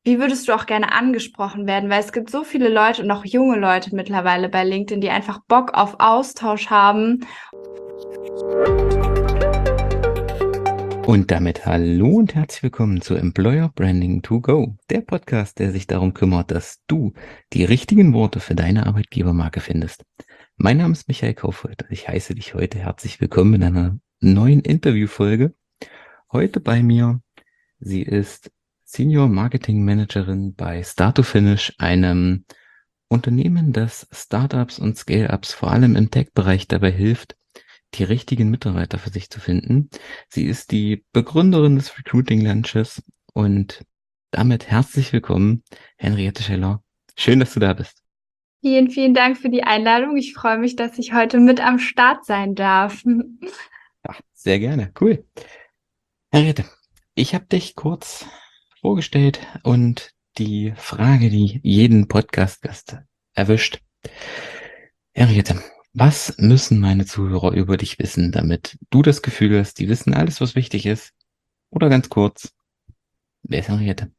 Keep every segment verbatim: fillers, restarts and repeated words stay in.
wie würdest du auch gerne angesprochen werden? Weil es gibt so viele Leute und auch junge Leute mittlerweile bei LinkedIn, die einfach Bock auf Austausch haben. Und damit hallo und herzlich willkommen zu Employer Branding to Go, der Podcast, der sich darum kümmert, dass du die richtigen Worte für deine Arbeitgebermarke findest. Mein Name ist Michael Kaufhold und ich heiße dich heute herzlich willkommen in einer neuen Interviewfolge. Heute bei mir, sie ist Senior Marketing Managerin bei Start to Finish, einem Unternehmen, das Startups und Scale-Ups vor allem im Tech-Bereich dabei hilft, die richtigen Mitarbeiter für sich zu finden. Sie ist die Begründerin des Recruiting Lunches und damit herzlich willkommen, Henriette Scheller. Schön, dass du da bist. Vielen, vielen Dank für die Einladung. Ich freue mich, dass ich heute mit am Start sein darf. Ja, sehr gerne, cool. Henriette, ich habe dich kurz vorgestellt und die Frage, die jeden Podcast-Gast erwischt. Henriette, was müssen meine Zuhörer über dich wissen, damit du das Gefühl hast, die wissen alles, was wichtig ist? Oder ganz kurz, wer ist Henriette?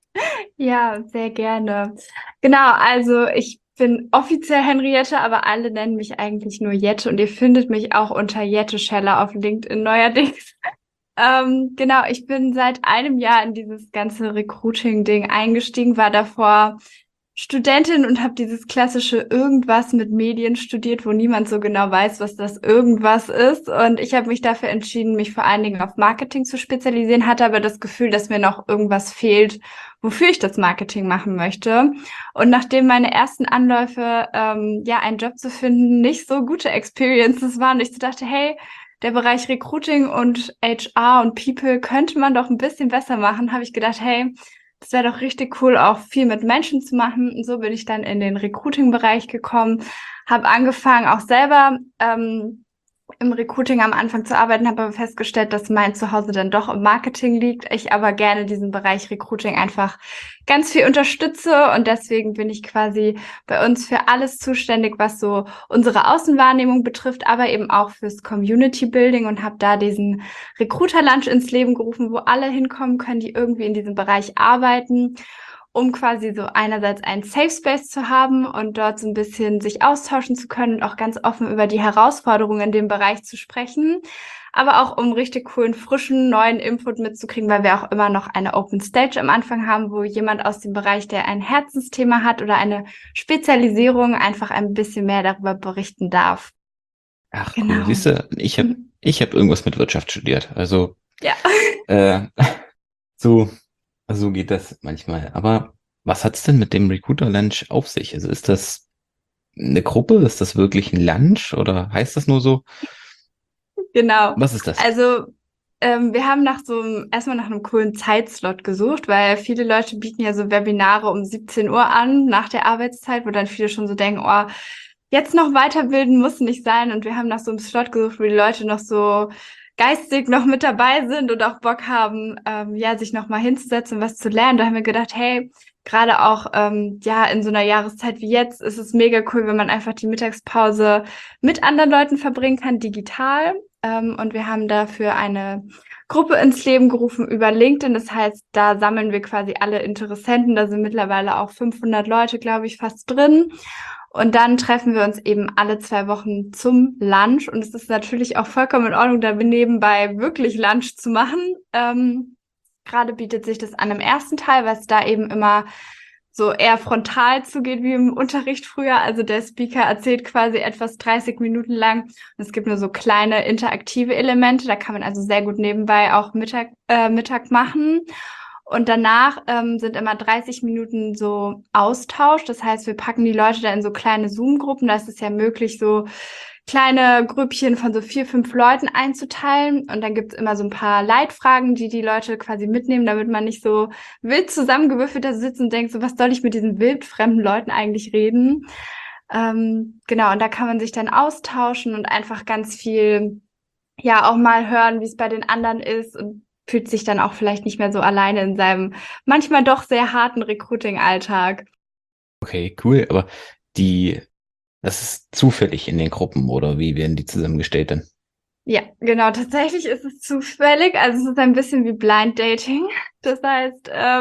Ja, sehr gerne. Genau, also ich bin offiziell Henriette, aber alle nennen mich eigentlich nur Jette und ihr findet mich auch unter Jette Scheller auf LinkedIn neuerdings. Ähm, genau, ich bin seit einem Jahr in dieses ganze Recruiting-Ding eingestiegen, war davor Studentin und habe dieses klassische Irgendwas mit Medien studiert, wo niemand so genau weiß, was das Irgendwas ist. Und ich habe mich dafür entschieden, mich vor allen Dingen auf Marketing zu spezialisieren, hatte aber das Gefühl, dass mir noch irgendwas fehlt, wofür ich das Marketing machen möchte. Und nachdem meine ersten Anläufe, ähm, ja, einen Job zu finden, nicht so gute Experiences waren, ich so dachte, hey, der Bereich Recruiting und H R und People könnte man doch ein bisschen besser machen, habe ich gedacht, hey, das wäre doch richtig cool, auch viel mit Menschen zu machen. Und so bin ich dann in den Recruiting-Bereich gekommen, habe angefangen, auch selber ähm, im Recruiting am Anfang zu arbeiten, habe aber festgestellt, dass mein Zuhause dann doch im Marketing liegt. Ich aber gerne diesen Bereich Recruiting einfach ganz viel unterstütze und deswegen bin ich quasi bei uns für alles zuständig, was so unsere Außenwahrnehmung betrifft, aber eben auch fürs Community Building und habe da diesen Recruiter Lunch ins Leben gerufen, wo alle hinkommen können, die irgendwie in diesem Bereich arbeiten, um quasi so einerseits einen Safe Space zu haben und dort so ein bisschen sich austauschen zu können und auch ganz offen über die Herausforderungen in dem Bereich zu sprechen, aber auch um richtig coolen, frischen, neuen Input mitzukriegen, weil wir auch immer noch eine Open Stage am Anfang haben, wo jemand aus dem Bereich, der ein Herzensthema hat oder eine Spezialisierung, einfach ein bisschen mehr darüber berichten darf. Ach cool, Genau. siehst du, ich habe ich hab irgendwas mit Wirtschaft studiert, also Ja. äh, so, so geht das manchmal. Aber was hat's denn mit dem Recruiter Lunch auf sich? Also ist das eine Gruppe, ist das wirklich ein Lunch oder heißt das nur so? Genau. Was ist das? Also ähm, wir haben nach so einem, erstmal nach einem coolen Zeitslot gesucht, weil viele Leute bieten ja so Webinare um siebzehn Uhr an, nach der Arbeitszeit, wo dann viele schon so denken, oh, jetzt noch weiterbilden muss nicht sein. Und wir haben nach so einem Slot gesucht, wo die Leute noch so geistig noch mit dabei sind und auch Bock haben, ähm, ja, sich noch mal hinzusetzen und was zu lernen. Da haben wir gedacht, hey, gerade auch ähm, ja in so einer Jahreszeit wie jetzt ist es mega cool, wenn man einfach die Mittagspause mit anderen Leuten verbringen kann, digital. Ähm, und wir haben dafür eine Gruppe ins Leben gerufen über LinkedIn. Das heißt, da sammeln wir quasi alle Interessenten. Da sind mittlerweile auch fünfhundert Leute, glaube ich, fast drin. Und dann treffen wir uns eben alle zwei Wochen zum Lunch. Und es ist natürlich auch vollkommen in Ordnung, da nebenbei wirklich Lunch zu machen. Ähm, gerade bietet sich das an im ersten Teil, weil es da eben immer so eher frontal zugeht wie im Unterricht früher. Also der Speaker erzählt quasi etwas dreißig Minuten lang. Und es gibt nur so kleine interaktive Elemente. Da kann man also sehr gut nebenbei auch Mittag, äh, Mittag machen. Und danach ähm, sind immer dreißig Minuten so Austausch. Das heißt, wir packen die Leute da in so kleine Zoom-Gruppen. Da ist es ja möglich, so kleine Grüppchen von so vier, fünf Leuten einzuteilen. Und dann gibt's immer so ein paar Leitfragen, die die Leute quasi mitnehmen, damit man nicht so wild zusammengewürfelt da sitzt und denkt, so was soll ich mit diesen wildfremden Leuten eigentlich reden? Ähm, genau, und da kann man sich dann austauschen und einfach ganz viel, ja, auch mal hören, wie es bei den anderen ist und fühlt sich dann auch vielleicht nicht mehr so alleine in seinem manchmal doch sehr harten Recruiting-Alltag. Okay, cool, aber die, das ist zufällig in den Gruppen oder wie werden die zusammengestellt dann? Ja, genau. Tatsächlich ist es zufällig. Also es ist ein bisschen wie Blind Dating. Das heißt, ähm,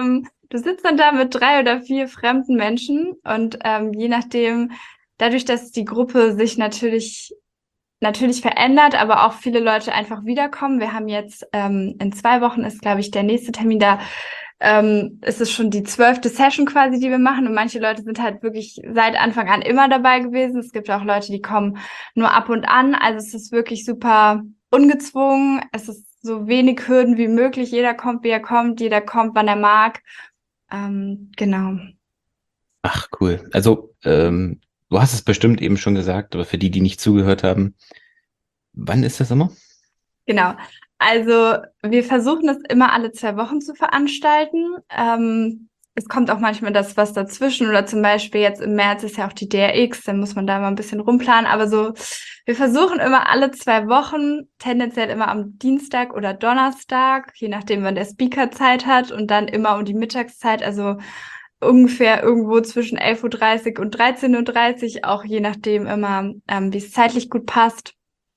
du sitzt dann da mit drei oder vier fremden Menschen und ähm, je nachdem, dadurch, dass die Gruppe sich natürlich natürlich verändert, aber auch viele Leute einfach wiederkommen. Wir haben jetzt ähm, in zwei Wochen ist, glaube ich, der nächste Termin da. Ähm, ist es schon die zwölfte Session quasi, die wir machen. Und manche Leute sind halt wirklich seit Anfang an immer dabei gewesen. Es gibt auch Leute, die kommen nur ab und an. Also es ist wirklich super ungezwungen. Es ist so wenig Hürden wie möglich. Jeder kommt, wie er kommt. Jeder kommt, wann er mag. Ähm, genau. Ach, cool. Also, ähm, du hast es bestimmt eben schon gesagt, aber für die, die nicht zugehört haben, wann ist das immer? Genau. Also wir versuchen es immer alle zwei Wochen zu veranstalten. Ähm, es kommt auch manchmal das was dazwischen oder zum Beispiel jetzt im März ist ja auch die D R X, dann muss man da mal ein bisschen rumplanen. Aber so, wir versuchen immer alle zwei Wochen, tendenziell immer am Dienstag oder Donnerstag, je nachdem, wann der Speaker Zeit hat und dann immer um die Mittagszeit, also ungefähr irgendwo zwischen elf Uhr dreißig und dreizehn Uhr dreißig, auch je nachdem immer, ähm, wie es zeitlich gut passt.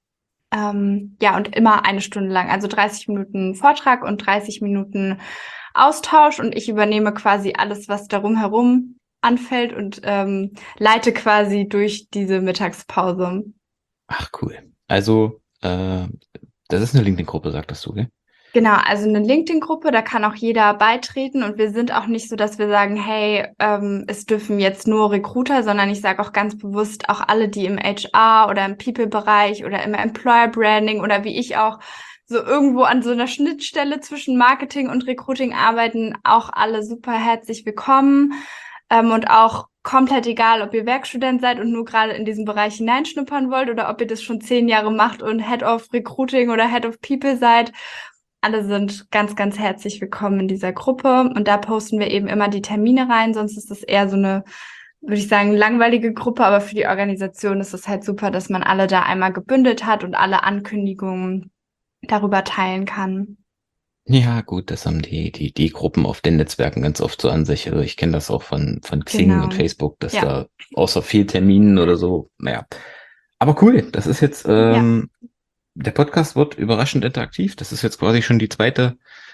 Ähm, ja, und immer eine Stunde lang, also dreißig Minuten Vortrag und dreißig Minuten Austausch. Und ich übernehme quasi alles, was darum herum anfällt und ähm, leite quasi durch diese Mittagspause. Ach, cool. Also, äh, das ist eine LinkedIn-Gruppe, sagtest du, gell? Genau, also eine LinkedIn-Gruppe, da kann auch jeder beitreten und wir sind auch nicht so, dass wir sagen, hey, ähm, es dürfen jetzt nur Recruiter, sondern ich sage auch ganz bewusst auch alle, die im H R oder im People-Bereich oder im Employer-Branding oder wie ich auch so irgendwo an so einer Schnittstelle zwischen Marketing und Recruiting arbeiten, auch alle super herzlich willkommen ähm, und auch komplett egal, ob ihr Werkstudent seid und nur gerade in diesen Bereich hineinschnuppern wollt oder ob ihr das schon zehn Jahre macht und Head of Recruiting oder Head of People seid. Alle sind ganz, ganz herzlich willkommen in dieser Gruppe und da posten wir eben immer die Termine rein, sonst ist das eher so eine, würde ich sagen, langweilige Gruppe, aber für die Organisation ist es halt super, dass man alle da einmal gebündelt hat und alle Ankündigungen darüber teilen kann. Ja, gut, das haben die, die, die Gruppen auf den Netzwerken ganz oft so an sich. Also ich kenne das auch von, von Xing und Genau. Facebook, dass Ja. da außer Fehlterminen oder so, naja. Aber cool, das ist jetzt, Ja. ähm, der Podcast wird überraschend interaktiv. Das ist jetzt quasi schon die zweite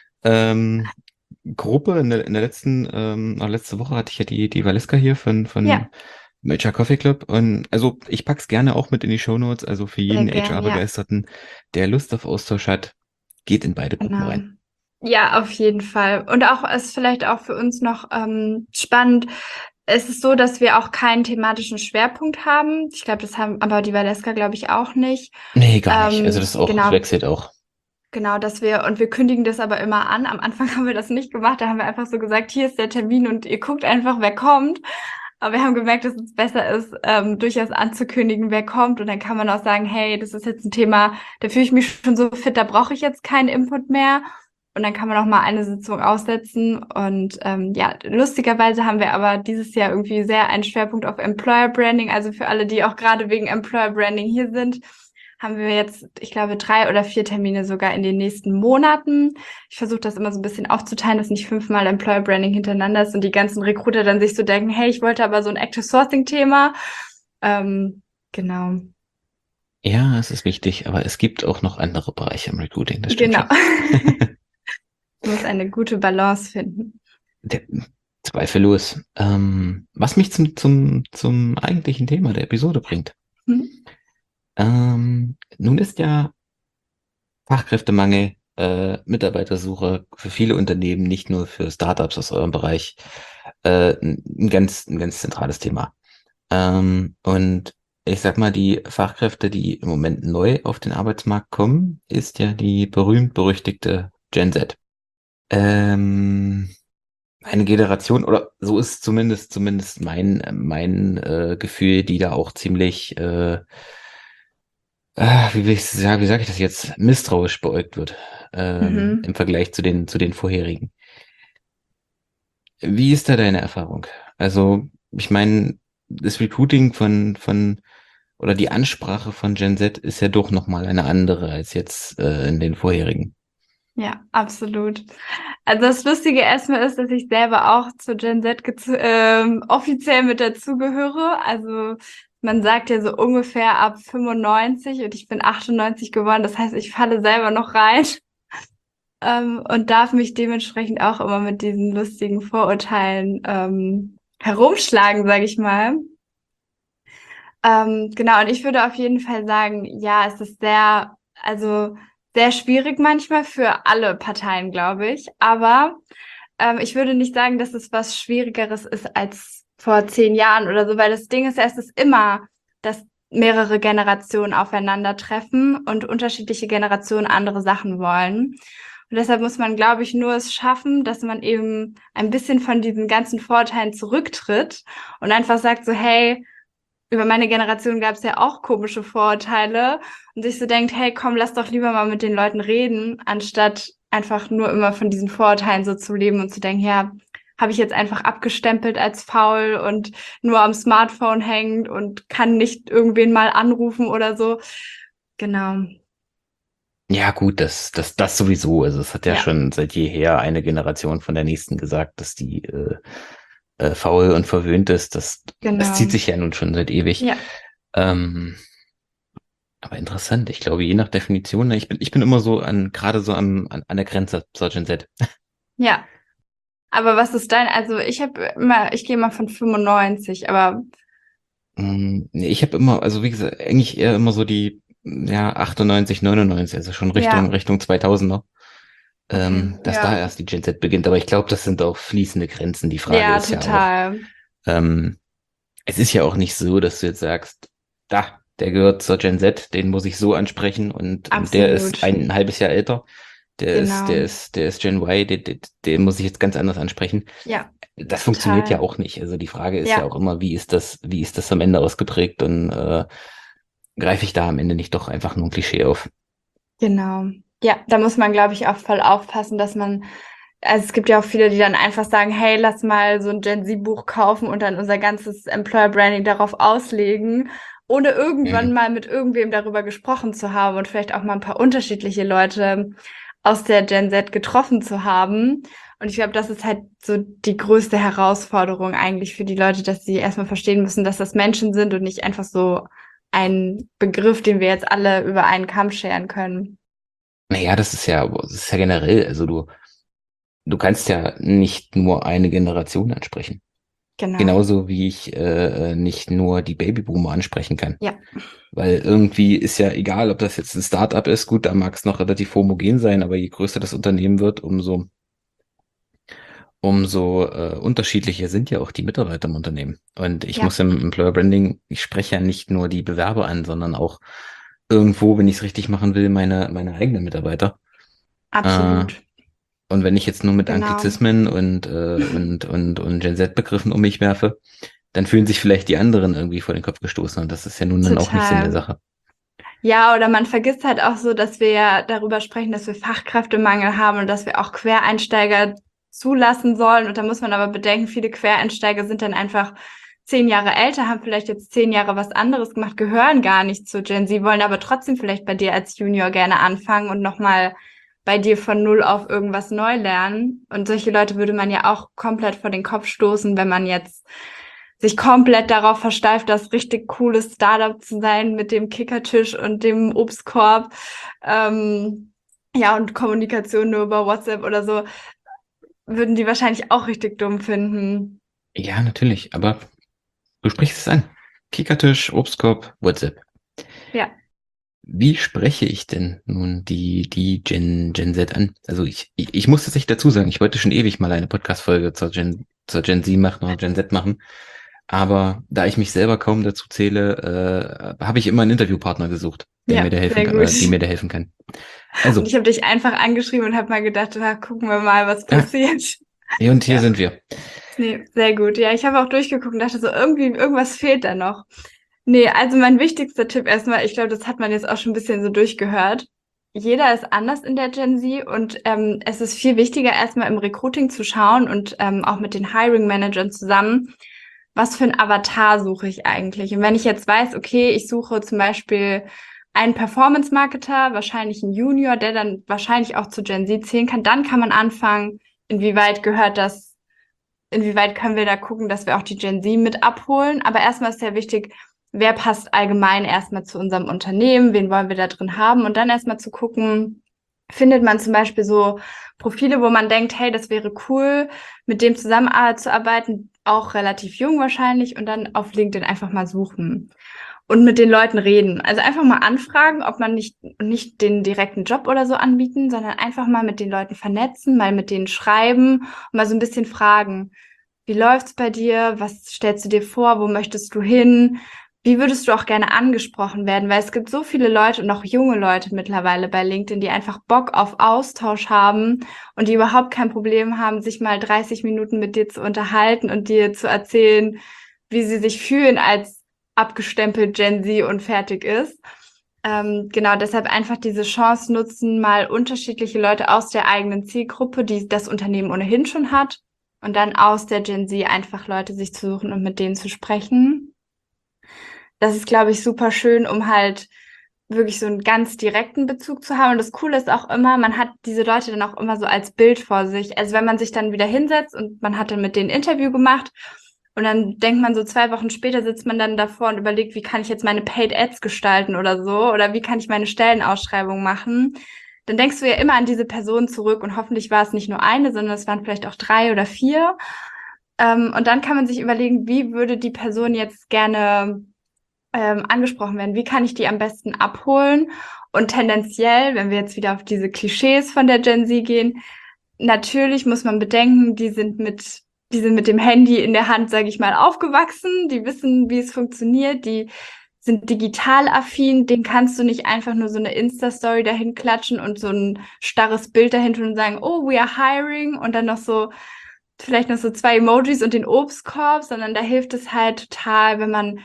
ähm, Gruppe. In der, in der letzten, ähm, äh, letzte Woche hatte ich ja die, die Valeska hier von, von Ja, H R Coffee Club. Und also ich pack's gerne auch mit in die Shownotes. Also für sehr jeden gern, ja. H R-Begeisterten, der Lust auf Austausch hat, geht in beide Gruppen Genau. rein. Ja, auf jeden Fall. Und auch ist vielleicht auch für uns noch ähm, spannend. Es ist so, dass wir auch keinen thematischen Schwerpunkt haben. Ich glaube, das haben aber die Valeska, glaube ich, auch nicht. Nee, gar nicht. Also das Ähm, ist auch, das genau, wechselt auch. genau, dass wir, und wir kündigen das aber immer an. Am Anfang haben wir das nicht gemacht. Da haben wir einfach so gesagt, hier ist der Termin und ihr guckt einfach, wer kommt. Aber wir haben gemerkt, dass es besser ist, ähm, durchaus anzukündigen, wer kommt. Und dann kann man auch sagen, hey, das ist jetzt ein Thema, da fühle ich mich schon so fit, da brauche ich jetzt keinen Input mehr. Und dann kann man auch mal eine Sitzung aussetzen. Und ähm, ja, lustigerweise haben wir aber dieses Jahr irgendwie sehr einen Schwerpunkt auf Employer Branding. Also für alle, die auch gerade wegen Employer Branding hier sind, haben wir jetzt, ich glaube, drei oder vier Termine sogar in den nächsten Monaten. Ich versuche das immer so ein bisschen aufzuteilen, dass nicht fünfmal Employer Branding hintereinander ist und die ganzen Recruiter dann sich so denken, hey, ich wollte aber so ein Active Sourcing Thema. Ähm, genau. Ja, es ist wichtig, aber es gibt auch noch andere Bereiche im Recruiting, das stimmt Genau. schon. Muss eine gute Balance finden. Der, zweifellos. Ähm, was mich zum, zum, zum eigentlichen Thema der Episode bringt. Hm? Ähm, nun ist ja Fachkräftemangel, äh, Mitarbeitersuche für viele Unternehmen, nicht nur für Startups aus eurem Bereich, äh, ein ganz, ein ganz zentrales Thema. Ähm, und ich sag mal, die Fachkräfte, die im Moment neu auf den Arbeitsmarkt kommen, ist ja die berühmt-berüchtigte Gen Z. Ähm, eine Generation, oder so ist zumindest, zumindest mein, mein äh, Gefühl, die da auch ziemlich, äh, äh, wie will ich sagen, wie sage ich das jetzt, misstrauisch beäugt wird, ähm, Mhm. im Vergleich zu den, zu den vorherigen. Wie ist da deine Erfahrung? Also, ich meine, das Recruiting von, von, oder die Ansprache von Gen Z ist ja doch nochmal eine andere als jetzt äh, in den vorherigen. Ja, absolut. Also das Lustige erstmal ist, dass ich selber auch zur Gen Z gez- ähm, offiziell mit dazugehöre. Also man sagt ja so ungefähr ab fünfundneunzig und ich bin achtundneunzig geworden. Das heißt, ich falle selber noch rein. ähm, und darf mich dementsprechend auch immer mit diesen lustigen Vorurteilen ähm, herumschlagen, sage ich mal. Ähm, genau, und ich würde auf jeden Fall sagen, ja, es ist sehr, also sehr schwierig manchmal für alle Parteien, glaube ich. Aber ähm, ich würde nicht sagen, dass es was Schwierigeres ist als vor zehn Jahren oder so, weil das Ding ist, es ist immer, dass mehrere Generationen aufeinandertreffen und unterschiedliche Generationen andere Sachen wollen. Und deshalb muss man, glaube ich, nur es schaffen, dass man eben ein bisschen von diesen ganzen Vorteilen zurücktritt und einfach sagt so, hey, über meine Generation gab es ja auch komische Vorurteile und sich so denkt, hey, komm, lass doch lieber mal mit den Leuten reden, anstatt einfach nur immer von diesen Vorurteilen so zu leben und zu denken, ja, habe ich jetzt einfach abgestempelt als faul und nur am Smartphone hängt und kann nicht irgendwen mal anrufen oder so. Genau. Ja, gut, das, das, das sowieso. Also es hat ja, Ja, schon seit jeher eine Generation von der nächsten gesagt, dass die äh, äh, faul und verwöhnt ist. Das, das zieht genau. sich ja nun schon seit ewig. Ja, Ähm, aber interessant. Ich glaube, je nach Definition, ne, ich bin, ich bin immer so an, gerade so am, an, an der Grenze zur Gen Z. ja. Aber was ist dein, also ich habe immer, ich gehe mal von fünfundneunzig, aber Mm, nee, ich habe immer, also wie gesagt, eigentlich eher immer so die, ja, achtundneunzig, neunundneunzig, also schon Richtung, ja, Richtung zweitausender, okay, ähm, dass da ja. erst die Gen Z beginnt. Aber ich glaube, das sind auch fließende Grenzen. Die Frage Ja, ist ja auch, total. ähm, es ist ja auch nicht so, dass du jetzt sagst, da, der gehört zur Gen Z, den muss ich so ansprechen und, und der ist Absolut. ein, ein halbes Jahr älter, der ist, der Genau. ist, der ist Gen Y, den, den, den muss ich jetzt ganz anders ansprechen. Ja, Das funktioniert ja total. auch nicht. Also die Frage ist ja Ja, auch immer, wie ist das, wie ist das am Ende ausgeprägt und äh, greife ich da am Ende nicht doch einfach nur ein Klischee auf? genau. Ja, da muss man, glaube ich, auch voll aufpassen, dass man, also es gibt ja auch viele, die dann einfach sagen, hey, lass mal so ein Gen Z-Buch kaufen und dann unser ganzes Employer Branding darauf auslegen, ohne irgendwann Mhm. mal mit irgendwem darüber gesprochen zu haben und vielleicht auch mal ein paar unterschiedliche Leute aus der Gen Z getroffen zu haben. Und ich glaube, das ist halt so die größte Herausforderung eigentlich für die Leute, dass sie erstmal verstehen müssen, dass das Menschen sind und nicht einfach so ein Begriff, den wir jetzt alle über einen Kamm scheren können. Naja, das ist ja, das ist ja generell, also du, du kannst ja nicht nur eine Generation ansprechen. Genau. Genauso wie ich äh, nicht nur die Babyboomer ansprechen kann. Ja, Weil irgendwie ist ja egal, ob das jetzt ein Startup ist, gut, da mag es noch relativ homogen sein, aber je größer das Unternehmen wird, umso, umso äh, unterschiedlicher sind ja auch die Mitarbeiter im Unternehmen. Und ich ja, muss im Employer Branding, ich spreche ja nicht nur die Bewerber an, sondern auch irgendwo, wenn ich es richtig machen will, meine, meine eigenen Mitarbeiter. Äh, absolut. und wenn ich jetzt nur mit Genau. Anglizismen und, äh, und, und, und Gen Z-Begriffen um mich werfe, dann fühlen sich vielleicht die anderen irgendwie vor den Kopf gestoßen. Und das ist ja nun dann auch nicht Sinn der Total. Sache. Ja, oder man vergisst halt auch so, dass wir ja darüber sprechen, dass wir Fachkräftemangel haben und dass wir auch Quereinsteiger zulassen sollen. Und da muss man aber bedenken, viele Quereinsteiger sind dann einfach zehn Jahre älter, haben vielleicht jetzt zehn Jahre was anderes gemacht, gehören gar nicht zu Gen Z, wollen aber trotzdem vielleicht bei dir als Junior gerne anfangen und nochmal bei dir von null auf irgendwas neu lernen. Und solche Leute würde man ja auch komplett vor den Kopf stoßen, wenn man jetzt sich komplett darauf versteift, das richtig cooles Startup zu sein mit dem Kickertisch und dem Obstkorb. Ähm, ja, und Kommunikation nur über WhatsApp oder so, würden die wahrscheinlich auch richtig dumm finden. Ja, natürlich, aber du sprichst es an. Kickertisch, Obstkorb, WhatsApp. Ja, Wie spreche ich denn nun die, die Gen, Gen Z an? Also ich, ich, ich muss tatsächlich dazu sagen, ich wollte schon ewig mal eine Podcast-Folge zur Gen, zur Gen Z machen oder Gen Z machen. Aber da ich mich selber kaum dazu zähle, äh, habe ich immer einen Interviewpartner gesucht, der mir ja, da helfen sehr kann, gut. oder die mir da helfen kann. Und Also, ich habe dich einfach angeschrieben und habe mal gedacht, na, gucken wir mal, was ah, passiert. hier und hier Ja, sind wir. nee, sehr gut. Ja, ich habe auch durchgeguckt und dachte so, irgendwie, irgendwas fehlt da noch. Nee, also mein wichtigster Tipp erstmal, ich glaube, das hat man jetzt auch schon ein bisschen so durchgehört. Jeder ist anders in der Gen Z und ähm, es ist viel wichtiger, erstmal im Recruiting zu schauen und ähm, auch mit den Hiring Managern zusammen, was für ein Avatar suche ich eigentlich? Und wenn ich jetzt weiß, okay, ich suche zum Beispiel einen Performance-Marketer, wahrscheinlich einen Junior, der dann wahrscheinlich auch zu Gen Z zählen kann, dann kann man anfangen, inwieweit gehört das, inwieweit können wir da gucken, dass wir auch die Gen Z mit abholen. Aber erstmal ist sehr wichtig, wer passt allgemein erstmal zu unserem Unternehmen, wen wollen wir da drin haben und dann erstmal zu gucken, findet man zum Beispiel so Profile, wo man denkt, hey, das wäre cool, mit dem zusammenzuarbeiten, auch relativ jung wahrscheinlich, und dann auf LinkedIn einfach mal suchen und mit den Leuten reden. Also einfach mal anfragen, ob man nicht, nicht den direkten Job oder so anbieten, sondern einfach mal mit den Leuten vernetzen, mal mit denen schreiben und mal so ein bisschen fragen, wie läuft's bei dir? Was stellst du dir vor? Wo möchtest du hin? Wie würdest du auch gerne angesprochen werden? Weil es gibt so viele Leute und auch junge Leute mittlerweile bei LinkedIn, die einfach Bock auf Austausch haben und die überhaupt kein Problem haben, sich mal dreißig Minuten mit dir zu unterhalten und dir zu erzählen, wie sie sich fühlen als abgestempelt Gen Z und fertig ist. Ähm, genau, deshalb einfach diese Chance nutzen, mal unterschiedliche Leute aus der eigenen Zielgruppe, die das Unternehmen ohnehin schon hat, und dann aus der Gen Z einfach Leute sich zu suchen und mit denen zu sprechen. Das ist, glaube ich, super schön, um halt wirklich so einen ganz direkten Bezug zu haben. Und das Coole ist auch immer, man hat diese Leute dann auch immer so als Bild vor sich. Also wenn man sich dann wieder hinsetzt und man hat dann mit denen ein Interview gemacht und dann denkt man so, zwei Wochen später sitzt man dann davor und überlegt, wie kann ich jetzt meine Paid Ads gestalten oder so, oder wie kann ich meine Stellenausschreibung machen. Dann denkst du ja immer an diese Person zurück und hoffentlich war es nicht nur eine, sondern es waren vielleicht auch drei oder vier. Ähm, und dann kann man sich überlegen, wie würde die Person jetzt gerne ähm, angesprochen werden? Wie kann ich die am besten abholen? Und tendenziell, wenn wir jetzt wieder auf diese Klischees von der Gen Z gehen, natürlich muss man bedenken, die sind mit, die sind mit dem Handy in der Hand, sage ich mal, aufgewachsen. Die wissen, wie es funktioniert. Die sind digital affin. Den kannst du nicht einfach nur so eine Insta-Story dahin klatschen und so ein starres Bild dahin tun und sagen, oh, we are hiring, und dann noch so vielleicht noch so zwei Emojis und den Obstkorb, sondern da hilft es halt total, wenn man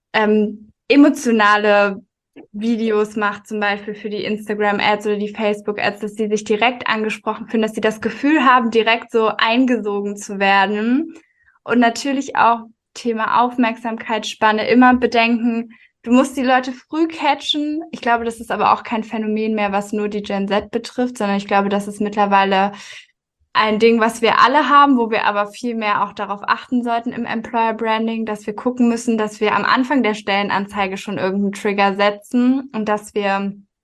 ähm, emotionale Videos macht, zum Beispiel für die Instagram-Ads oder die Facebook-Ads, dass sie sich direkt angesprochen fühlen, dass sie das Gefühl haben, direkt so eingesogen zu werden. Und natürlich auch Thema Aufmerksamkeitsspanne, immer bedenken, du musst die Leute früh catchen. Ich glaube, das ist aber auch kein Phänomen mehr, was nur die Gen Z betrifft, sondern ich glaube, das ist mittlerweile ein Ding, was wir alle haben, wo wir aber viel mehr auch darauf achten sollten im Employer Branding, dass wir gucken müssen, dass wir am Anfang der Stellenanzeige schon irgendeinen Trigger setzen und dass wir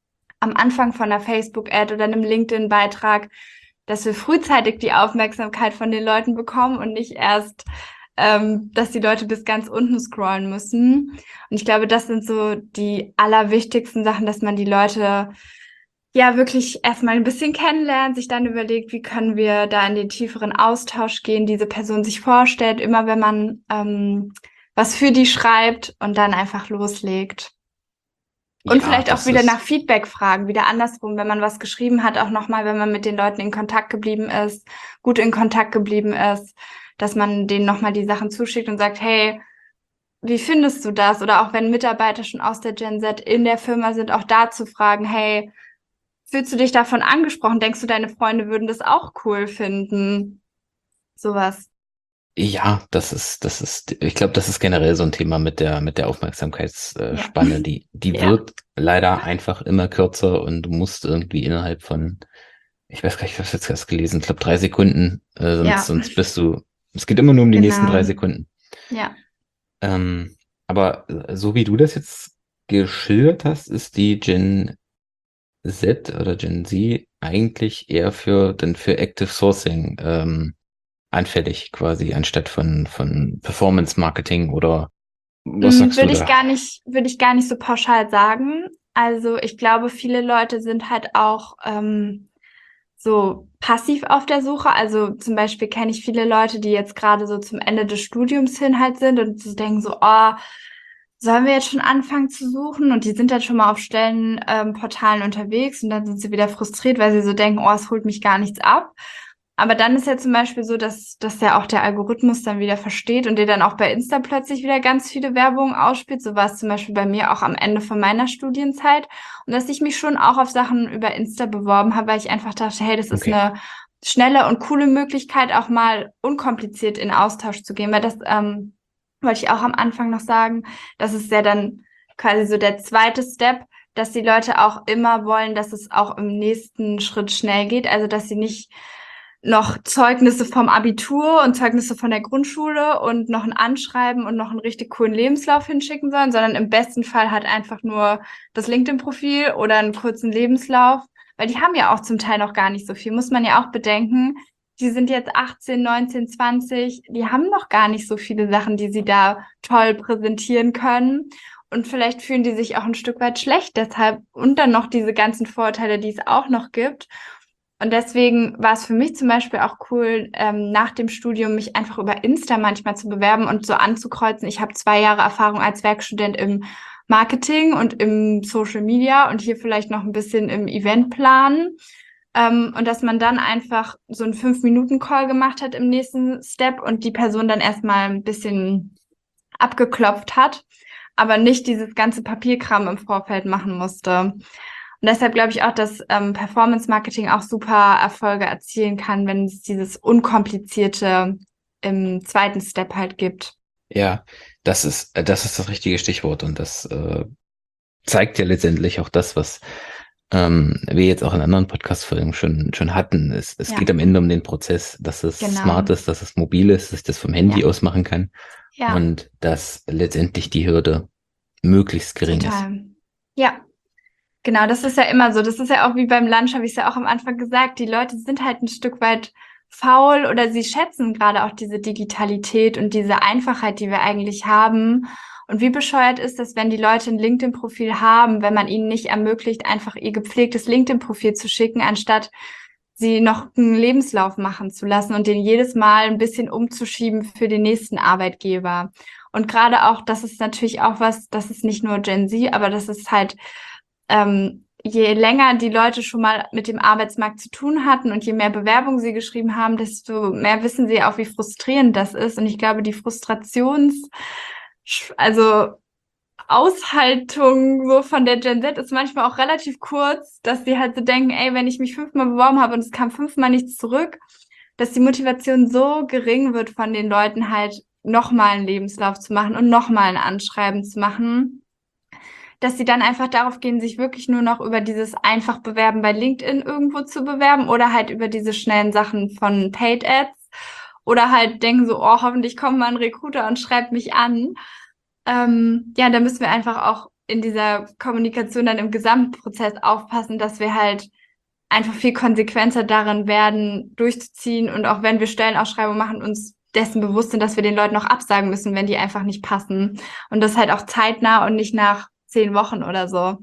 am Anfang von einer Facebook-Ad oder einem LinkedIn-Beitrag, dass wir frühzeitig die Aufmerksamkeit von den Leuten bekommen und nicht erst, ähm, dass die Leute bis ganz unten scrollen müssen. Und ich glaube, das sind so die allerwichtigsten Sachen, dass man die Leute ja wirklich erstmal ein bisschen kennenlernt, sich dann überlegt, wie können wir da in den tieferen Austausch gehen, diese Person sich vorstellt, immer wenn man ähm, was für die schreibt, und dann einfach loslegt. Und Ja, vielleicht auch das wieder ist, nach Feedback fragen, wieder andersrum, wenn man was geschrieben hat, auch nochmal, wenn man mit den Leuten in Kontakt geblieben ist, gut in Kontakt geblieben ist, dass man denen nochmal die Sachen zuschickt und sagt, hey, wie findest du das? Oder auch wenn Mitarbeiter schon aus der Gen Z in der Firma sind, auch da zu fragen, hey, fühlst du dich davon angesprochen? Denkst du, deine Freunde würden das auch cool finden? Sowas. ja, das ist, das ist, ich glaube, das ist generell so ein Thema mit der, mit der Ja. Aufmerksamkeitsspanne. Die, die Ja. wird leider einfach immer kürzer und du musst irgendwie innerhalb von, ich weiß gar nicht, ich habe jetzt erst gelesen, ich glaube drei Sekunden, äh, sonst, Ja, sonst bist du, es geht immer nur um die nächsten drei genau. Sekunden. Ja. Ähm, aber äh, so wie du das jetzt geschildert hast, ist die Gen Z oder Gen Z eigentlich eher für, dann für Active Sourcing, ähm, anfällig quasi, anstatt von, von Performance Marketing oder was Mm, sagst du Würde ich da? gar nicht, würde ich gar nicht so pauschal sagen. Also ich glaube, viele Leute sind halt auch ähm, so passiv auf der Suche. Also zum Beispiel kenne ich viele Leute, die jetzt gerade so zum Ende des Studiums hin halt sind und so denken so, oh, sollen wir jetzt schon anfangen zu suchen? Und die sind dann schon mal auf Stellenportalen ähm, Portalen unterwegs und dann sind sie wieder frustriert, weil sie so denken, oh, es holt mich gar nichts ab. Aber dann ist ja zum Beispiel so, dass, dass ja auch der Algorithmus dann wieder versteht und dir dann auch bei Insta plötzlich wieder ganz viele Werbung ausspielt. So war es zum Beispiel bei mir auch am Ende von meiner Studienzeit. Und dass ich mich schon auch auf Sachen über Insta beworben habe, weil ich einfach dachte, hey, das ist Okay. eine schnelle und coole Möglichkeit, auch mal unkompliziert in Austausch zu gehen. Weil das ähm, wollte ich auch am Anfang noch sagen, das ist ja dann quasi so der zweite Step, dass die Leute auch immer wollen, dass es auch im nächsten Schritt schnell geht. Also dass sie nicht noch Zeugnisse vom Abitur und Zeugnisse von der Grundschule und noch ein Anschreiben und noch einen richtig coolen Lebenslauf hinschicken sollen, sondern im besten Fall halt einfach nur das LinkedIn-Profil oder einen kurzen Lebenslauf, weil die haben ja auch zum Teil noch gar nicht so viel, muss man ja auch bedenken. Die sind jetzt achtzehn, neunzehn, zwanzig, die haben noch gar nicht so viele Sachen, die sie da toll präsentieren können. Und vielleicht fühlen die sich auch ein Stück weit schlecht deshalb und dann noch diese ganzen Vorteile, die es auch noch gibt. Und deswegen war es für mich zum Beispiel auch cool, ähm, nach dem Studium mich einfach über Insta manchmal zu bewerben und so anzukreuzen. Ich habe zwei Jahre Erfahrung als Werkstudent im Marketing und im Social Media und hier vielleicht noch ein bisschen im Eventplan. Ähm, und dass man dann einfach so einen fünf-Minuten-Call gemacht hat im nächsten Step und die Person dann erstmal ein bisschen abgeklopft hat, aber nicht dieses ganze Papierkram im Vorfeld machen musste. Und deshalb glaube ich auch, dass ähm, Performance-Marketing auch super Erfolge erzielen kann, wenn es dieses Unkomplizierte im zweiten Step halt gibt. Ja, das ist, das ist das richtige Stichwort und das äh, zeigt ja letztendlich auch das, was ähm, wir jetzt auch in anderen Podcast-Folgen schon, schon hatten. Es, es Ja. geht am Ende um den Prozess, dass es Genau. smart ist, dass es mobil ist, dass ich das vom Handy Ja. aus machen kann Ja, und dass letztendlich die Hürde möglichst gering ist. total. Ja, genau, das ist ja immer so. Das ist ja auch wie beim Lunch, habe ich es ja auch am Anfang gesagt. Die Leute sind halt ein Stück weit faul oder sie schätzen gerade auch diese Digitalität und diese Einfachheit, die wir eigentlich haben. Und wie bescheuert ist das, wenn die Leute ein LinkedIn-Profil haben, wenn man ihnen nicht ermöglicht, einfach ihr gepflegtes LinkedIn-Profil zu schicken, anstatt sie noch einen Lebenslauf machen zu lassen und den jedes Mal ein bisschen umzuschieben für den nächsten Arbeitgeber. Und gerade auch, das ist natürlich auch was, das ist nicht nur Gen Z, aber das ist halt, ähm, je länger die Leute schon mal mit dem Arbeitsmarkt zu tun hatten und je mehr Bewerbungen sie geschrieben haben, desto mehr wissen sie auch, wie frustrierend das ist. Und ich glaube, die Frustrations, also Aushaltung so von der Gen Z ist manchmal auch relativ kurz, dass sie halt so denken, ey, wenn ich mich fünfmal beworben habe und es kam fünfmal nichts zurück, dass die Motivation so gering wird von den Leuten halt nochmal einen Lebenslauf zu machen und nochmal ein Anschreiben zu machen, dass sie dann einfach darauf gehen, sich wirklich nur noch über dieses einfach Bewerben bei LinkedIn irgendwo zu bewerben oder halt über diese schnellen Sachen von Paid Ads oder halt denken so, oh, hoffentlich kommt mal ein Recruiter und schreibt mich an. Ähm, ja, da müssen wir einfach auch in dieser Kommunikation dann im Gesamtprozess aufpassen, dass wir halt einfach viel konsequenter darin werden, durchzuziehen und auch wenn wir Stellenausschreibungen machen, uns dessen bewusst sind, dass wir den Leuten auch absagen müssen, wenn die einfach nicht passen. Und das halt auch zeitnah und nicht nach zehn Wochen oder so.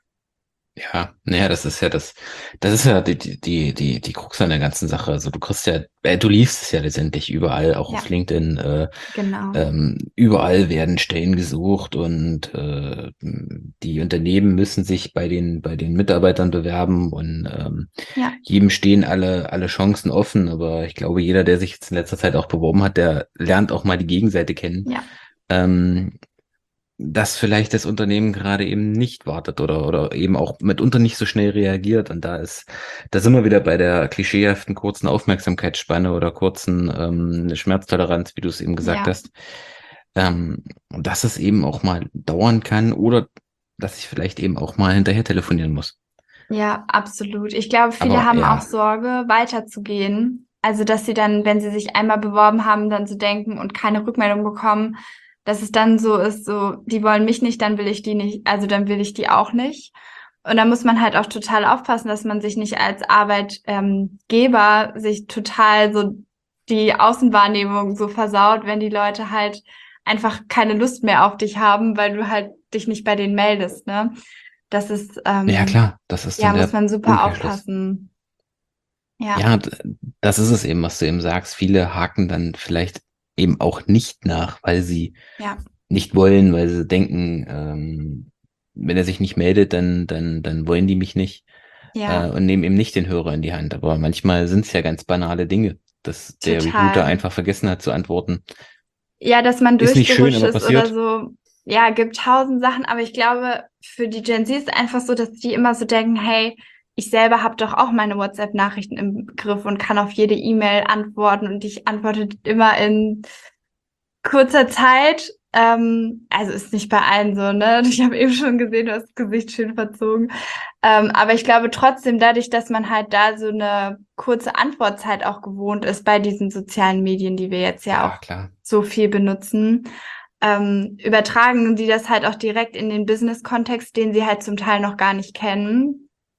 Ja, naja, das ist ja das, das ist ja die, die, die, die, die Krux an der ganzen Sache. Also du kriegst ja, äh, du liest es ja letztendlich überall, auch Ja. auf LinkedIn, äh, Genau. ähm, überall werden Stellen gesucht und äh, die Unternehmen müssen sich bei den, bei den Mitarbeitern bewerben und ähm, Ja. jedem stehen alle, alle Chancen offen. Aber ich glaube, jeder, der sich jetzt in letzter Zeit auch beworben hat, der lernt auch mal die Gegenseite kennen. Ja. Ähm, dass vielleicht das Unternehmen gerade eben nicht wartet oder, oder eben auch mitunter nicht so schnell reagiert. Und da ist, da sind wir wieder bei der klischeehaften kurzen Aufmerksamkeitsspanne oder kurzen ähm, Schmerztoleranz, wie du es eben gesagt Ja. hast. Ähm, dass es eben auch mal dauern kann oder dass ich vielleicht eben auch mal hinterher telefonieren muss. Ja, absolut. Ich glaube, viele Aber haben ja. auch Sorge, weiterzugehen. Also, dass sie dann, wenn sie sich einmal beworben haben, dann so denken und keine Rückmeldung bekommen, dass es dann so ist, so, die wollen mich nicht, dann will ich die nicht, also dann will ich die auch nicht. Und da muss man halt auch total aufpassen, dass man sich nicht als Arbeitgeber sich total so die Außenwahrnehmung so versaut, wenn die Leute halt einfach keine Lust mehr auf dich haben, weil du halt dich nicht bei denen meldest, ne? Das ist, ähm, Ja, klar, das ist ja, dann muss der man super Umkehrschluss. aufpassen. Ja. Ja, d- das ist es eben, was du eben sagst. Viele haken dann vielleicht eben auch nicht nach, weil sie Ja. nicht wollen, weil sie denken, ähm, wenn er sich nicht meldet, dann, dann, dann wollen die mich nicht Ja, äh, und nehmen eben nicht den Hörer in die Hand. Aber manchmal sind es ja ganz banale Dinge, dass der Recruiter total. einfach vergessen hat zu antworten. Ja, dass man Ist nicht schön, durchgerutscht aber ist oder passiert. so. Ja, gibt tausend Sachen, aber ich glaube, für die Gen Z ist einfach so, dass die immer so denken, hey, ich selber habe doch auch meine WhatsApp-Nachrichten im Griff und kann auf jede E-Mail antworten und ich antworte immer in kurzer Zeit. Ähm, also ist nicht bei allen so, ne? Ich habe eben schon gesehen, du hast das Gesicht schön verzogen. Ähm, aber ich glaube trotzdem, dadurch, dass man halt da so eine kurze Antwortzeit auch gewohnt ist bei diesen sozialen Medien, die wir jetzt ja Ja, auch klar. so viel benutzen, ähm, übertragen die das halt auch direkt in den Business-Kontext, den sie halt zum Teil noch gar nicht kennen.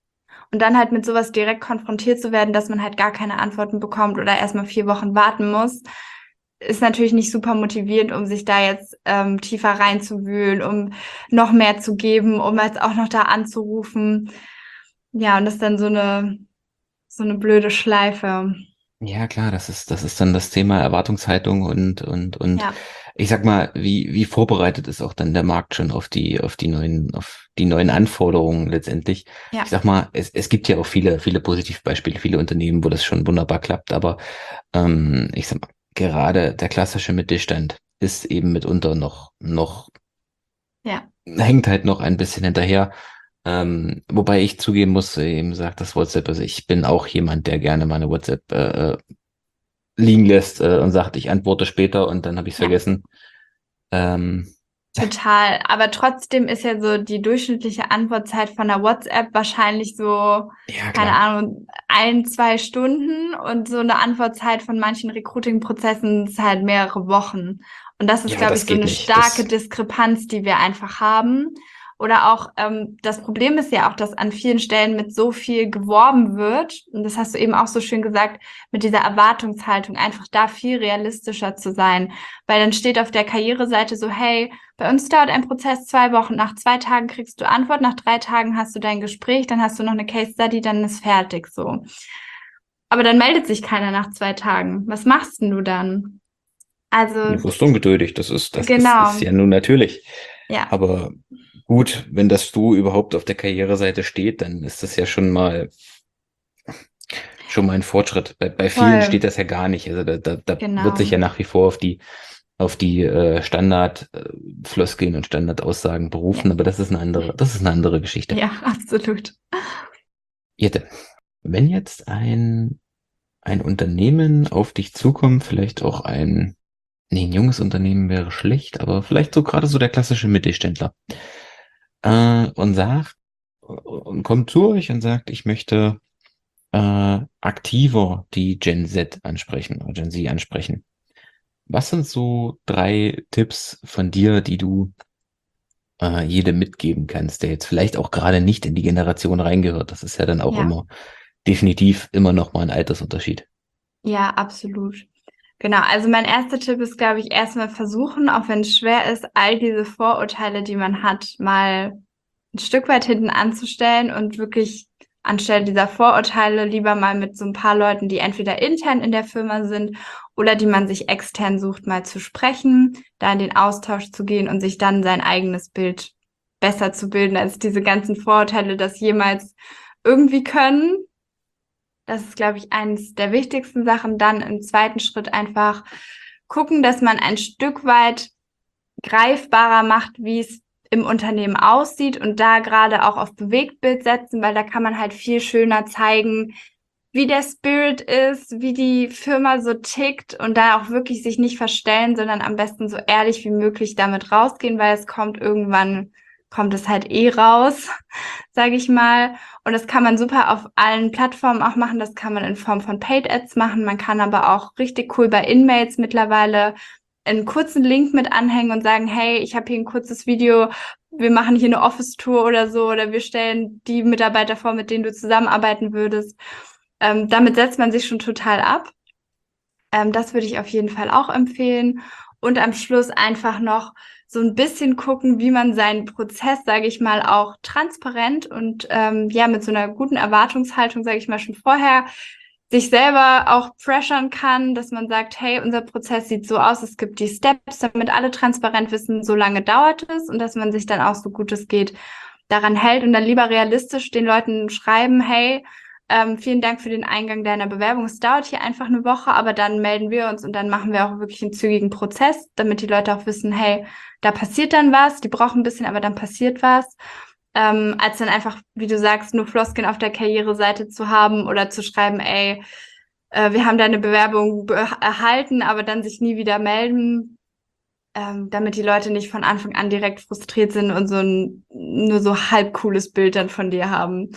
Und dann halt mit sowas direkt konfrontiert zu werden, dass man halt gar keine Antworten bekommt oder erstmal vier Wochen warten muss, ist natürlich nicht super motivierend, um sich da jetzt ähm, tiefer reinzuwühlen, um noch mehr zu geben, um jetzt auch noch da anzurufen. Ja, und das ist dann so eine, so eine blöde Schleife. Ja, klar, das ist, das ist dann das Thema Erwartungshaltung und, und, und Ja, ich sag mal, wie, wie vorbereitet ist auch dann der Markt schon auf die, auf die neuen, auf die neuen Anforderungen letztendlich. Ich ja, sag mal, es, es gibt ja auch viele, viele Positivbeispiele, viele Unternehmen, wo das schon wunderbar klappt, aber ähm, ich sag mal, gerade der klassische Mittelstand ist eben mitunter noch, noch, ja, hängt halt noch ein bisschen hinterher. Ähm, wobei ich zugeben muss, eben sagt das WhatsApp, also ich bin auch jemand, der gerne meine WhatsApp äh, äh, liegen lässt äh, und sagt, ich antworte später und dann habe ich es ja. vergessen. Ähm, Total. Aber trotzdem ist ja so die durchschnittliche Antwortzeit von der WhatsApp wahrscheinlich so, ja, keine klar. Ahnung, ein, zwei Stunden und so eine Antwortzeit von manchen Recruiting-Prozessen ist halt mehrere Wochen. Und das ist, Ja, glaube ich, das so geht eine nicht. starke Das, Diskrepanz, die wir einfach haben. Oder auch, ähm, das Problem ist ja auch, dass an vielen Stellen mit so viel geworben wird. Und das hast du eben auch so schön gesagt, mit dieser Erwartungshaltung, einfach da viel realistischer zu sein. Weil dann steht auf der Karriereseite so, hey, bei uns dauert ein Prozess zwei Wochen. Nach zwei Tagen kriegst du Antwort, nach drei Tagen hast du dein Gespräch, dann hast du noch eine Case Study, dann ist fertig so. Aber dann meldet sich keiner nach zwei Tagen. Was machst denn du dann? du Also, wirst ungeduldig. Das ist, das ist, ist genau. ja nun natürlich. Ja, Aber gut, wenn das Du überhaupt auf der Karriereseite steht, dann ist das ja schon mal, schon mal ein Fortschritt. Bei, bei vielen voll. steht das ja gar nicht. Also da, da, da wird sich Genau. ja nach wie vor auf die, auf die äh, Standardfloskeln und Standardaussagen Ja, berufen, aber das ist eine andere, das ist eine andere Geschichte. ja, absolut. Jette, wenn jetzt ein, ein Unternehmen auf dich zukommt, vielleicht auch ein, nee, ein junges Unternehmen wäre schlecht, aber vielleicht so gerade so der klassische Mittelständler, äh, und sagt, und kommt zu euch und sagt, ich möchte äh, aktiver die Gen Z ansprechen oder Gen Z ansprechen. Was sind so drei Tipps von dir, die du äh, jedem mitgeben kannst, der jetzt vielleicht auch gerade nicht in die Generation reingehört? Das ist ja dann auch Ja, immer definitiv immer noch mal ein Altersunterschied. ja, absolut. Genau, also mein erster Tipp ist, glaube ich, erstmal versuchen, auch wenn es schwer ist, all diese Vorurteile, die man hat, mal ein Stück weit hinten anzustellen und wirklich anstelle dieser Vorurteile lieber mal mit so ein paar Leuten, die entweder intern in der Firma sind oder die man sich extern sucht, mal zu sprechen, da in den Austausch zu gehen und sich dann sein eigenes Bild besser zu bilden, als diese ganzen Vorurteile das jemals irgendwie können. Das ist, glaube ich, eines der wichtigsten Sachen. Dann im zweiten Schritt einfach gucken, dass man ein Stück weit greifbarer macht, wie es im Unternehmen aussieht und da gerade auch auf Bewegtbild setzen, weil da kann man halt viel schöner zeigen, wie der Spirit ist, wie die Firma so tickt und da auch wirklich sich nicht verstellen, sondern am besten so ehrlich wie möglich damit rausgehen, weil es kommt irgendwann, kommt es halt eh raus, sage ich mal. Und das kann man super auf allen Plattformen auch machen. Das kann man in Form von Paid Ads machen. Man kann aber auch richtig cool bei In-Mails mittlerweile einen kurzen Link mit anhängen und sagen, hey, ich habe hier ein kurzes Video, wir machen hier eine Office-Tour oder so, oder wir stellen die Mitarbeiter vor, mit denen du zusammenarbeiten würdest. Ähm, damit setzt man sich schon total ab. Ähm, das würde ich auf jeden Fall auch empfehlen. Und am Schluss einfach noch so ein bisschen gucken, wie man seinen Prozess, sage ich mal, auch transparent und ähm, ja, mit so einer guten Erwartungshaltung, sage ich mal, schon vorher sich selber auch pressern kann, dass man sagt, hey, unser Prozess sieht so aus, es gibt die Steps, damit alle transparent wissen, so lange dauert es und dass man sich dann auch so gut es geht daran hält und dann lieber realistisch den Leuten schreiben, hey, ähm, vielen Dank für den Eingang deiner Bewerbung. Es dauert hier einfach eine Woche, aber dann melden wir uns und dann machen wir auch wirklich einen zügigen Prozess, damit die Leute auch wissen, hey, da passiert dann was, die brauchen ein bisschen, aber dann passiert was. Ähm, als dann einfach, wie du sagst, nur Floskeln auf der Karriereseite zu haben oder zu schreiben, ey, äh, wir haben deine Bewerbung be erhalten, aber dann sich nie wieder melden, ähm, damit die Leute nicht von Anfang an direkt frustriert sind und so ein nur so halb cooles Bild dann von dir haben.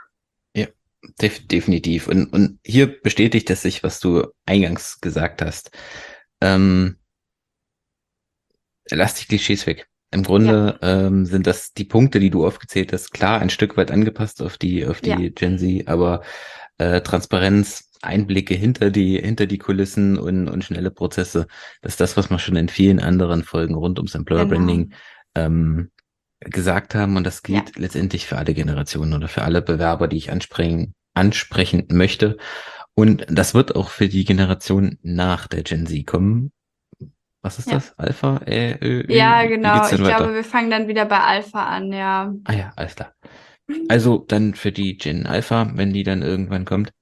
Ja, def definitiv. Und, und hier bestätigt es sich, was du eingangs gesagt hast. Ähm, lass die Klischees weg. Im Grunde ja. ähm, sind das die Punkte, die du aufgezählt hast, klar ein Stück weit angepasst auf die auf die ja. Gen Z, aber äh, Transparenz, Einblicke hinter die hinter die Kulissen und und schnelle Prozesse, das ist das, was wir schon in vielen anderen Folgen rund ums Employer genau. Branding ähm, gesagt haben, und das gilt ja. letztendlich für alle Generationen oder für alle Bewerber, die ich ansprechen ansprechen möchte. Und das wird auch für die Generation nach der Gen Z kommen. Was ist ja. das? Alpha? Ä, Ö, Ü? Ja, genau. Ich weiter? glaube, wir fangen dann wieder bei Alpha an, ja. Ah ja, alles klar. Also dann für die Gen Alpha, wenn die dann irgendwann kommt.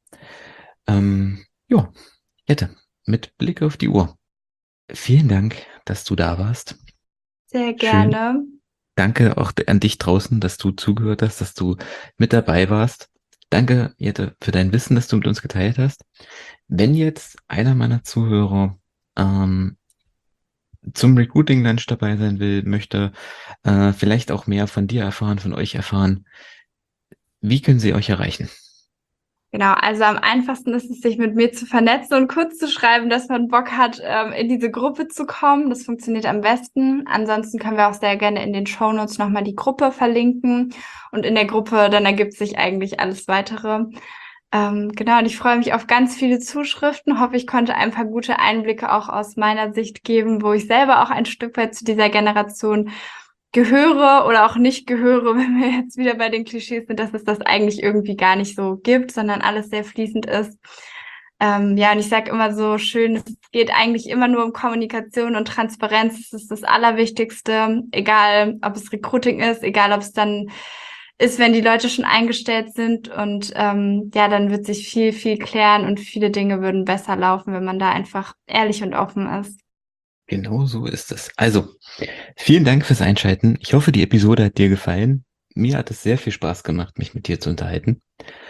Ähm, ja, Jette, mit Blick auf die Uhr. Vielen Dank, dass du da warst. Sehr gerne. Schön. Danke auch an dich draußen, dass du zugehört hast, dass du mit dabei warst. Danke, Jette, für dein Wissen, das du mit uns geteilt hast. Wenn jetzt einer meiner Zuhörer ähm, zum Recruiting Lunch dabei sein will, möchte äh, vielleicht auch mehr von dir erfahren, von euch erfahren, wie können sie euch erreichen? Genau, also am einfachsten ist es, sich mit mir zu vernetzen und kurz zu schreiben, dass man Bock hat, ähm, in diese Gruppe zu kommen. Das funktioniert am besten. Ansonsten können wir auch sehr gerne in den Shownotes nochmal die Gruppe verlinken. Und in der Gruppe, dann ergibt sich eigentlich alles Weitere. Ähm, genau, und ich freue mich auf ganz viele Zuschriften. Hoffe, ich konnte ein paar gute Einblicke auch aus meiner Sicht geben, wo ich selber auch ein Stück weit zu dieser Generation gehöre oder auch nicht gehöre, wenn wir jetzt wieder bei den Klischees sind, dass es das eigentlich irgendwie gar nicht so gibt, sondern alles sehr fließend ist. Ähm, ja, und ich sage immer so schön, es geht eigentlich immer nur um Kommunikation und Transparenz. Das ist das Allerwichtigste, egal ob es Recruiting ist, egal ob es dann ist, wenn die Leute schon eingestellt sind. Und ähm, ja, dann wird sich viel, viel klären und viele Dinge würden besser laufen, wenn man da einfach ehrlich und offen ist. Genau so ist es. Also, vielen Dank fürs Einschalten. Ich hoffe, die Episode hat dir gefallen. Mir hat es sehr viel Spaß gemacht, mich mit dir zu unterhalten.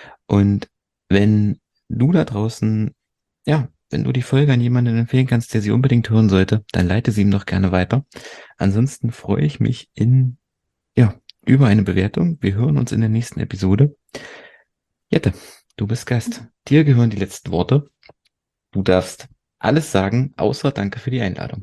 Und wenn du da draußen, ja, wenn du die Folge an jemanden empfehlen kannst, der sie unbedingt hören sollte, dann leite sie ihm doch gerne weiter. Ansonsten freue ich mich in, ja, über eine Bewertung. Wir hören uns in der nächsten Episode. Jette, du bist Gast. Dir gehören die letzten Worte. Du darfst alles sagen, außer danke für die Einladung.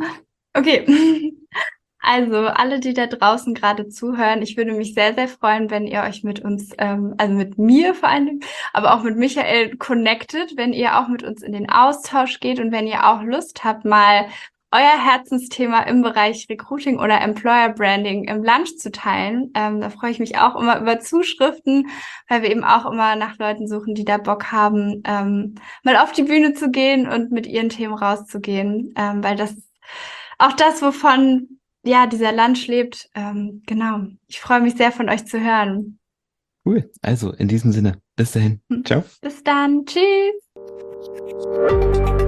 Okay. Also alle, die da draußen gerade zuhören, ich würde mich sehr, sehr freuen, wenn ihr euch mit uns, ähm, also mit mir vor allem, aber auch mit Michael connectet, wenn ihr auch mit uns in den Austausch geht und wenn ihr auch Lust habt, mal euer Herzensthema im Bereich Recruiting oder Employer Branding im Lunch zu teilen. Ähm, da freue ich mich auch immer über Zuschriften, weil wir eben auch immer nach Leuten suchen, die da Bock haben, ähm, mal auf die Bühne zu gehen und mit ihren Themen rauszugehen, ähm, weil das ist auch das, wovon ja dieser Lunch lebt. Ähm, genau. Ich freue mich sehr, von euch zu hören. Cool. Also in diesem Sinne, bis dahin. Ciao. Bis dann. Tschüss.